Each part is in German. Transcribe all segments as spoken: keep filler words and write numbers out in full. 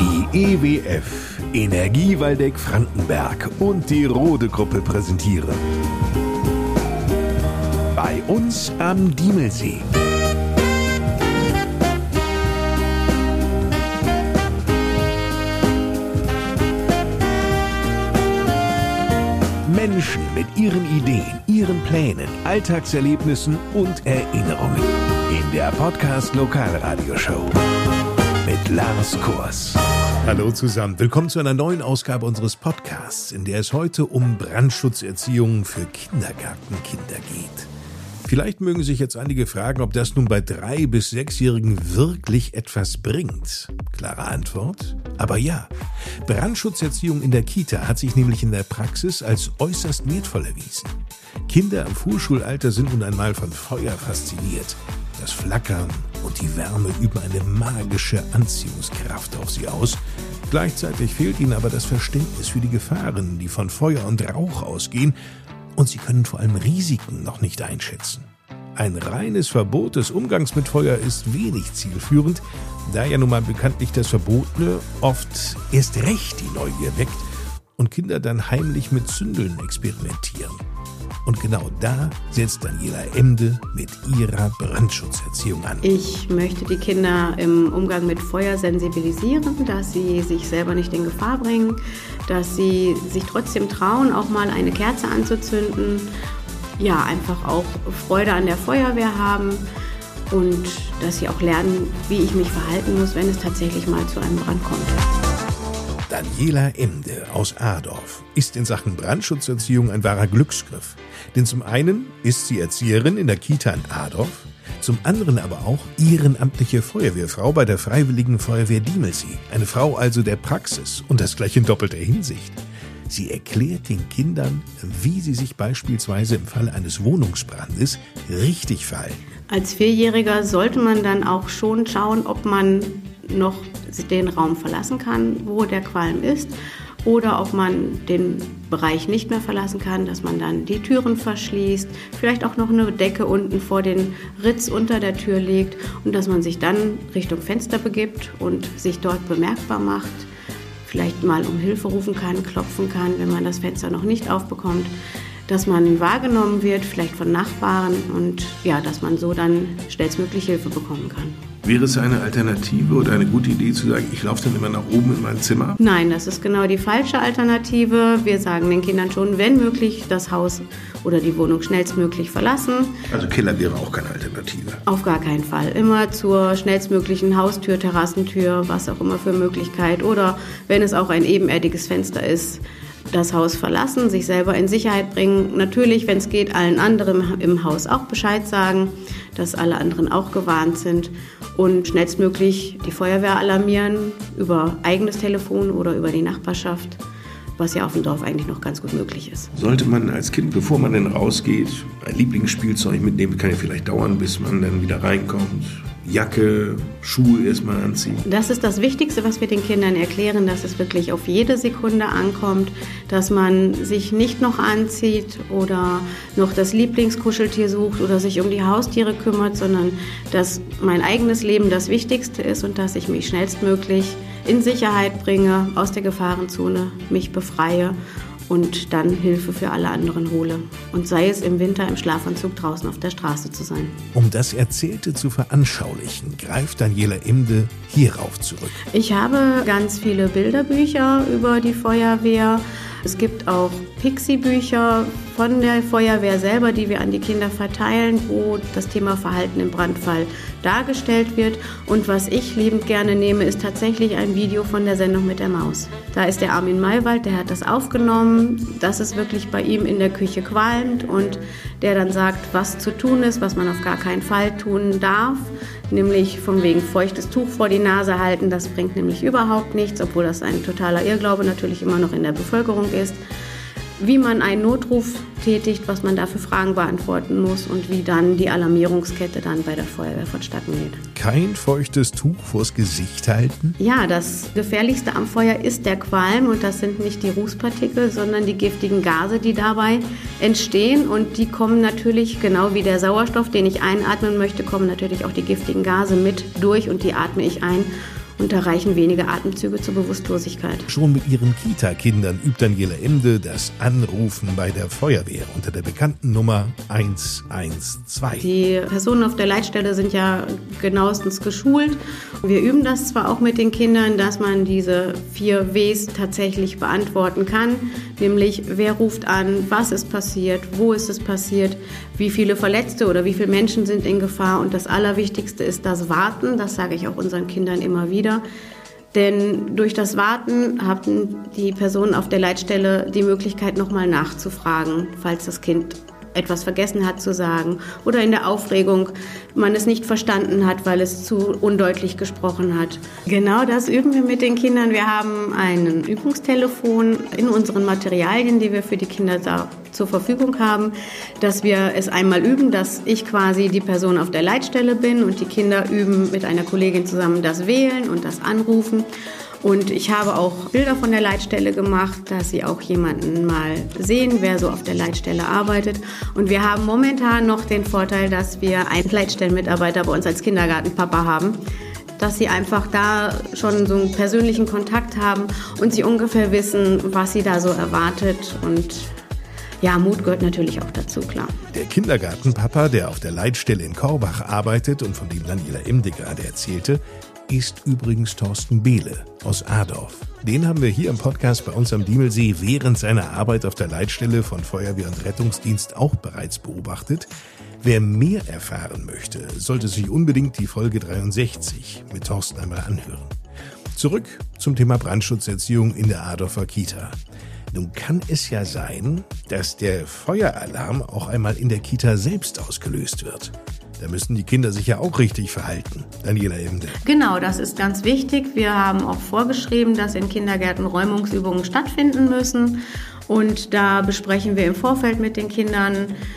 Die E W F, Energie Waldeck Frankenberg und die Rode Gruppe präsentieren. Bei uns am Diemelsee. Menschen mit ihren Ideen, ihren Plänen, Alltagserlebnissen und Erinnerungen. In der Podcast Lokalradioshow mit Lars Kors. Hallo zusammen, willkommen zu einer neuen Ausgabe unseres Podcasts, in der es heute um Brandschutzerziehung für Kindergartenkinder geht. Vielleicht mögen sich jetzt einige fragen, ob das nun bei drei- bis sechsjährigen wirklich etwas bringt. Klare Antwort, aber ja. Brandschutzerziehung in der Kita hat sich nämlich in der Praxis als äußerst wertvoll erwiesen. Kinder im Vorschulalter sind nun einmal von Feuer fasziniert. Das Flackern und die Wärme üben eine magische Anziehungskraft auf sie aus. Gleichzeitig fehlt ihnen aber das Verständnis für die Gefahren, die von Feuer und Rauch ausgehen. Und sie können vor allem Risiken noch nicht einschätzen. Ein reines Verbot des Umgangs mit Feuer ist wenig zielführend, da ja nun mal bekanntlich das Verbotene oft erst recht die Neugier weckt und Kinder dann heimlich mit Zündeln experimentieren. Und genau da setzt Daniela Emde mit ihrer Brandschutzerziehung an. Ich möchte die Kinder im Umgang mit Feuer sensibilisieren, dass sie sich selber nicht in Gefahr bringen, dass sie sich trotzdem trauen, auch mal eine Kerze anzuzünden. Ja, einfach auch Freude an der Feuerwehr haben und dass sie auch lernen, wie ich mich verhalten muss, wenn es tatsächlich mal zu einem Brand kommt. Daniela Emde aus Adorf ist in Sachen Brandschutzerziehung ein wahrer Glücksgriff. Denn zum einen ist sie Erzieherin in der Kita in Adorf, zum anderen aber auch ehrenamtliche Feuerwehrfrau bei der Freiwilligen Feuerwehr Diemelsee. Eine Frau also der Praxis und das gleich in doppelter Hinsicht. Sie erklärt den Kindern, wie sie sich beispielsweise im Falle eines Wohnungsbrandes richtig verhalten. Als Vierjähriger sollte man dann auch schon schauen, ob man noch den Raum verlassen kann, wo der Qualm ist, oder ob man den Bereich nicht mehr verlassen kann, dass man dann die Türen verschließt, vielleicht auch noch eine Decke unten vor den Ritz unter der Tür legt und dass man sich dann Richtung Fenster begibt und sich dort bemerkbar macht, vielleicht mal um Hilfe rufen kann, klopfen kann, wenn man das Fenster noch nicht aufbekommt, dass man wahrgenommen wird, vielleicht von Nachbarn und ja, dass man so dann schnellstmöglich Hilfe bekommen kann. Wäre es eine Alternative oder eine gute Idee zu sagen, ich laufe dann immer nach oben in mein Zimmer? Nein, das ist genau die falsche Alternative. Wir sagen den Kindern schon, wenn möglich, das Haus oder die Wohnung schnellstmöglich verlassen. Also Keller wäre auch keine Alternative? Auf gar keinen Fall. Immer zur schnellstmöglichen Haustür, Terrassentür, was auch immer für Möglichkeit. Oder wenn es auch ein ebenerdiges Fenster ist, das Haus verlassen, sich selber in Sicherheit bringen. Natürlich, wenn es geht, allen anderen im Haus auch Bescheid sagen, dass alle anderen auch gewarnt sind und schnellstmöglich die Feuerwehr alarmieren über eigenes Telefon oder über die Nachbarschaft, was ja auf dem Dorf eigentlich noch ganz gut möglich ist. Sollte man als Kind, bevor man dann rausgeht, ein Lieblingsspielzeug mitnehmen, kann ja vielleicht dauern, bis man dann wieder reinkommt. Jacke, Schuhe erstmal anziehen. Das ist das Wichtigste, was wir den Kindern erklären, dass es wirklich auf jede Sekunde ankommt, dass man sich nicht noch anzieht oder noch das Lieblingskuscheltier sucht oder sich um die Haustiere kümmert, sondern dass mein eigenes Leben das Wichtigste ist und dass ich mich schnellstmöglich in Sicherheit bringe, aus der Gefahrenzone mich befreie und dann Hilfe für alle anderen hole. Und sei es im Winter im Schlafanzug draußen auf der Straße zu sein. Um das Erzählte zu veranschaulichen, greift Daniela Emde hierauf zurück. Ich habe ganz viele Bilderbücher über die Feuerwehr. Es gibt auch Pixie-Bücher von der Feuerwehr selber, die wir an die Kinder verteilen, wo das Thema Verhalten im Brandfall dargestellt wird. Und was ich liebend gerne nehme, ist tatsächlich ein Video von der Sendung mit der Maus. Da ist der Armin Maywald, der hat das aufgenommen, dass es wirklich bei ihm in der Küche qualmt und der dann sagt, was zu tun ist, was man auf gar keinen Fall tun darf. Nämlich von wegen feuchtes Tuch vor die Nase halten, das bringt nämlich überhaupt nichts, obwohl das ein totaler Irrglaube natürlich immer noch in der Bevölkerung ist. Wie man einen Notruf tätigt, was man da für Fragen beantworten muss und wie dann die Alarmierungskette dann bei der Feuerwehr vonstatten geht. Kein feuchtes Tuch vors Gesicht halten? Ja, das Gefährlichste am Feuer ist der Qualm und das sind nicht die Rußpartikel, sondern die giftigen Gase, die dabei entstehen und die kommen natürlich, genau wie der Sauerstoff, den ich einatmen möchte, kommen natürlich auch die giftigen Gase mit durch und die atme ich ein. Und da reichen wenige Atemzüge zur Bewusstlosigkeit. Schon mit ihren Kita-Kindern übt Daniela Emde das Anrufen bei der Feuerwehr unter der bekannten Nummer eins eins zwei. Die Personen auf der Leitstelle sind ja genauestens geschult. Wir üben das zwar auch mit den Kindern, dass man diese vier Ws tatsächlich beantworten kann, nämlich wer ruft an, was ist passiert, wo ist es passiert, wie viele Verletzte oder wie viele Menschen sind in Gefahr. Und das Allerwichtigste ist das Warten, das sage ich auch unseren Kindern immer wieder. Denn durch das Warten hatten die Personen auf der Leitstelle die Möglichkeit, nochmal nachzufragen, falls das Kind etwas vergessen hat zu sagen oder in der Aufregung man es nicht verstanden hat, weil es zu undeutlich gesprochen hat. Genau das üben wir mit den Kindern. Wir haben ein Übungstelefon in unseren Materialien, die wir für die Kinder da zur Verfügung haben, dass wir es einmal üben, dass ich quasi die Person auf der Leitstelle bin und die Kinder üben mit einer Kollegin zusammen das Wählen und das Anrufen. Und ich habe auch Bilder von der Leitstelle gemacht, dass sie auch jemanden mal sehen, wer so auf der Leitstelle arbeitet. Und wir haben momentan noch den Vorteil, dass wir einen Leitstellenmitarbeiter bei uns als Kindergartenpapa haben, dass sie einfach da schon so einen persönlichen Kontakt haben und sie ungefähr wissen, was sie da so erwartet. Und ja, Mut gehört natürlich auch dazu, klar. Der Kindergartenpapa, der auf der Leitstelle in Korbach arbeitet und von dem Daniela Emde gerade erzählte, ist übrigens Thorsten Behle aus Adorf. Den haben wir hier im Podcast bei uns am Diemelsee während seiner Arbeit auf der Leitstelle von Feuerwehr und Rettungsdienst auch bereits beobachtet. Wer mehr erfahren möchte, sollte sich unbedingt die Folge dreiundsechzig mit Thorsten einmal anhören. Zurück zum Thema Brandschutzerziehung in der Adorfer Kita. Nun kann es ja sein, dass der Feueralarm auch einmal in der Kita selbst ausgelöst wird. Da müssen die Kinder sich ja auch richtig verhalten. Daniela Emde. Genau, das ist ganz wichtig. Wir haben auch vorgeschrieben, dass in Kindergärten Räumungsübungen stattfinden müssen. Und da besprechen wir im Vorfeld mit den Kindern,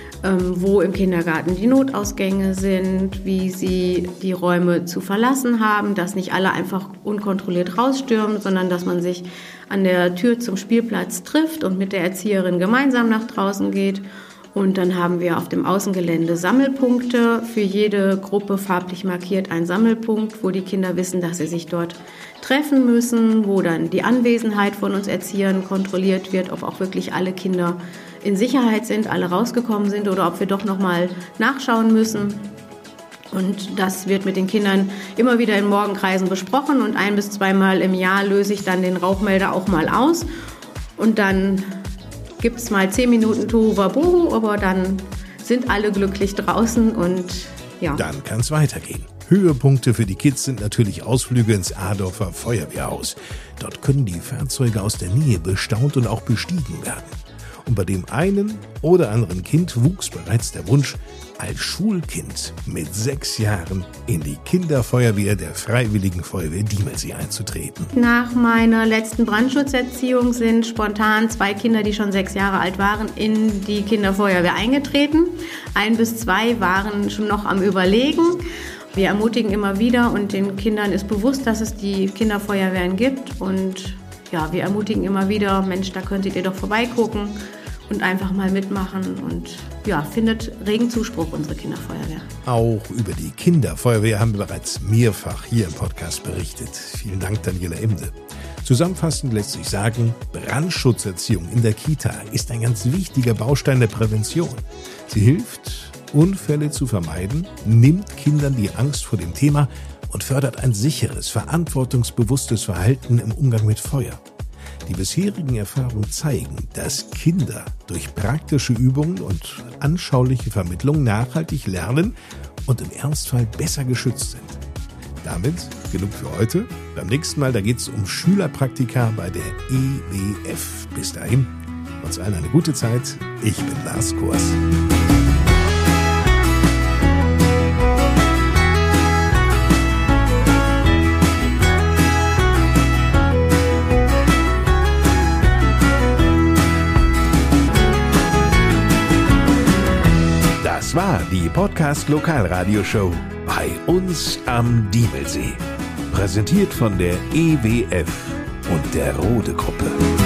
wo im Kindergarten die Notausgänge sind, wie sie die Räume zu verlassen haben, dass nicht alle einfach unkontrolliert rausstürmen, sondern dass man sich an der Tür zum Spielplatz trifft und mit der Erzieherin gemeinsam nach draußen geht. Und dann haben wir auf dem Außengelände Sammelpunkte, für jede Gruppe farblich markiert ein Sammelpunkt, wo die Kinder wissen, dass sie sich dort treffen müssen, wo dann die Anwesenheit von uns Erziehern kontrolliert wird, ob auch wirklich alle Kinder in Sicherheit sind, alle rausgekommen sind oder ob wir doch nochmal nachschauen müssen. Und das wird mit den Kindern immer wieder in Morgenkreisen besprochen und ein- bis zweimal im Jahr löse ich dann den Rauchmelder auch mal aus und dann gibt es mal zehn Minuten Tohuwabohu, aber dann sind alle glücklich draußen und ja. Dann kann es weitergehen. Höhepunkte für die Kids sind natürlich Ausflüge ins Adorfer Feuerwehrhaus. Dort können die Fahrzeuge aus der Nähe bestaunt und auch bestiegen werden. Und bei dem einen oder anderen Kind wuchs bereits der Wunsch, als Schulkind mit sechs Jahren in die Kinderfeuerwehr der Freiwilligen Feuerwehr Diemelsee einzutreten. Nach meiner letzten Brandschutzerziehung sind spontan zwei Kinder, die schon sechs Jahre alt waren, in die Kinderfeuerwehr eingetreten. Ein bis zwei waren schon noch am Überlegen. Wir ermutigen immer wieder und den Kindern ist bewusst, dass es die Kinderfeuerwehren gibt. Und ja, wir ermutigen immer wieder, Mensch, da könntet ihr doch vorbeigucken und einfach mal mitmachen und ja, findet regen Zuspruch unsere Kinderfeuerwehr. Auch über die Kinderfeuerwehr haben wir bereits mehrfach hier im Podcast berichtet. Vielen Dank, Daniela Emde. Zusammenfassend lässt sich sagen, Brandschutzerziehung in der Kita ist ein ganz wichtiger Baustein der Prävention. Sie hilft, Unfälle zu vermeiden, nimmt Kindern die Angst vor dem Thema und fördert ein sicheres, verantwortungsbewusstes Verhalten im Umgang mit Feuer. Die bisherigen Erfahrungen zeigen, dass Kinder durch praktische Übungen und anschauliche Vermittlung nachhaltig lernen und im Ernstfall besser geschützt sind. Damit genug für heute. Beim nächsten Mal, da geht es um Schülerpraktika bei der E W F. Bis dahin, uns allen eine gute Zeit. Ich bin Lars Kors. Das war die Podcast-Lokalradioshow bei uns am Diemelsee. Präsentiert von der E W F und der Rode Gruppe.